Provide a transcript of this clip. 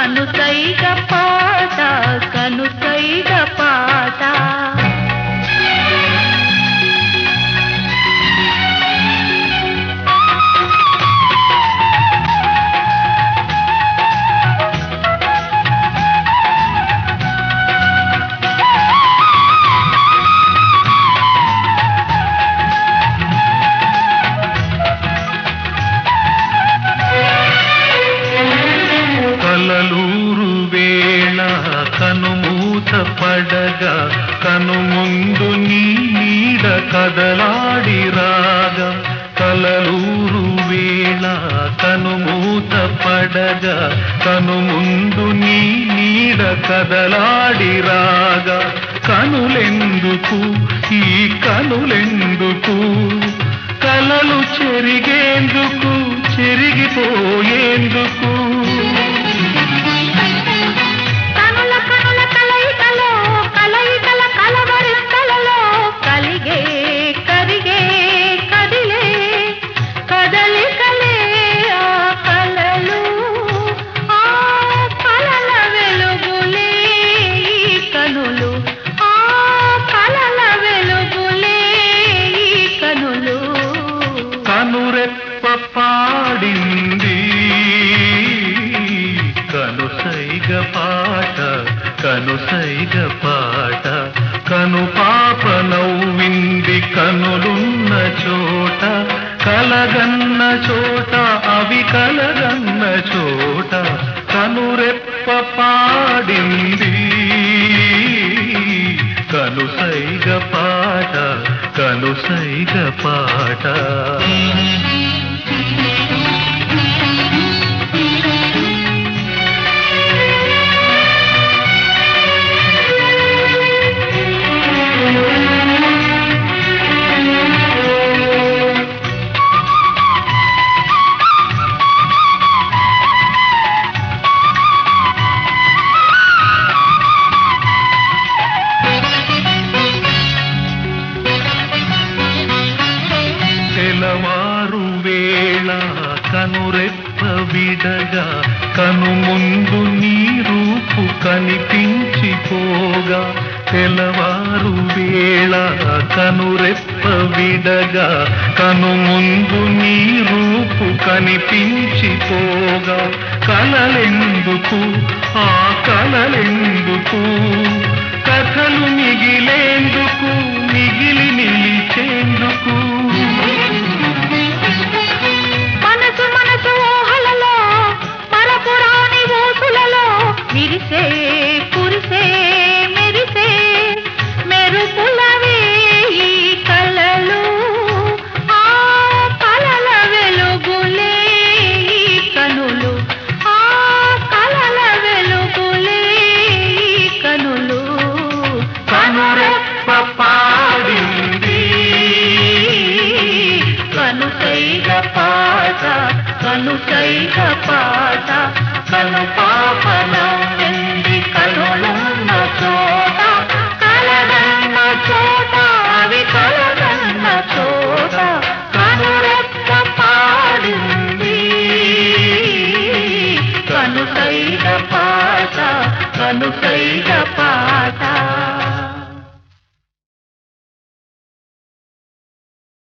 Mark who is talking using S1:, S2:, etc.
S1: కనుసైగ పాట కనుసైగ పాట
S2: కలలూరు వేళ కనుమూత పడగా కనుముందు నీ నీడ కదలాడి రాగా కలలూరు వేళ కనుమూత పడగా కనుముందు నీ నీడ కదలాడి రాగా కనులెందుకు ఈ కనులెందుకు కలలు చెరిగేందుకు చెరిగిపోయేందుకు
S1: కనుల కనుల కలయికలో కలయికల కలవరింతలలో కలిగే కరిగే కదిలే కదలికలే ఆ కలలు ఆ కలల వెలుగులే ఈ కనులు ఆ కలల వెలుగులే ఈ కనులు
S2: కనురెప్ప పాడింది కనుసైగ పాట కనుసైగ పాట కను పాప నవ్వింది కనులున్న చోట కలగన్న చోట అవి కలగన్న చోట కనురెప్ప పాడింది కనుసైగ పాట కనుసైగ పాట తెలవారు వేళ కనురెప్ప విడగా కనుముందు నీ రూపు కనిపించిపోగా తెలవారు వేళ కనురెప్ప విడగా కనుముందు నీ రూపు కనిపించిపోగా కలలెందుకు ఆ కలలెందుకు కథలు మిగిలేందుకు మిగిలి నిలిచేందుకు
S1: మనసు మనసు ఊహలలో మరపురాని ఊసులలో విరిసే కురిసే మెరిసే మెరుపులవే ఈ కలలు ఆ కలల వెలుగులే ఈ కనులు ఆ కలల వెలుగులే ఈ కనులు
S2: కనురెప్ప పాడింది
S1: కనుసైగ పాట కనుసైగ పాట కను పాప నవ్వింది కనులున్న చోట కలగన్న చోట అవి కలగన్న చోట కనురెప్ప పాడింది కనుసైగ పాట కనుసైగ పాట